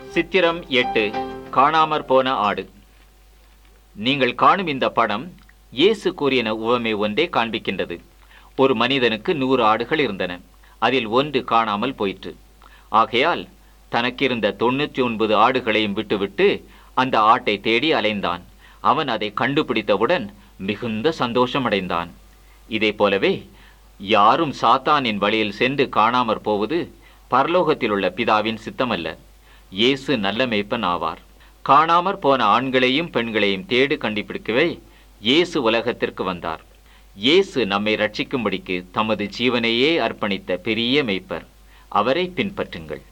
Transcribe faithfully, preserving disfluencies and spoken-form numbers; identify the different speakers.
Speaker 1: சித்திரம் எட்டு. காணாமற் போன ஆடு. நீங்கள் காணும் இந்த படம் இயேசு கூறின உவமை ஒன்றே காண்பிக்கின்றது. ஒரு மனிதனுக்கு நூறு ஆடுகள் இருந்தன. அதில் ஒன்று காணாமல் போயிற்று. ஆகையால் தனக்கிருந்த தொண்ணூற்றி ஒன்பது ஆடுகளையும் விட்டுவிட்டு அந்த ஆட்டை தேடி அலைந்தான். அவன் அதை கண்டுபிடித்தவுடன் மிகுந்த சந்தோஷமடைந்தான். இதே போலவே யாரும் சாத்தானின் வழியில் சென்று காணாமற் போவது பரலோகத்தில் உள்ள பிதாவின் சித்தமல்ல. இயேசு நல்ல மேய்ப்பன் ஆவார். காணாமற் போன ஆண்களையும் பெண்களையும் தேடு கண்டுபிடிக்கவே இயேசு உலகத்திற்கு வந்தார். இயேசு நம்மை ரட்சிக்கும்படிக்கு தமது ஜீவனையே அர்ப்பணித்த பெரிய மேய்ப்பர். அவரை பின்பற்றுங்கள்.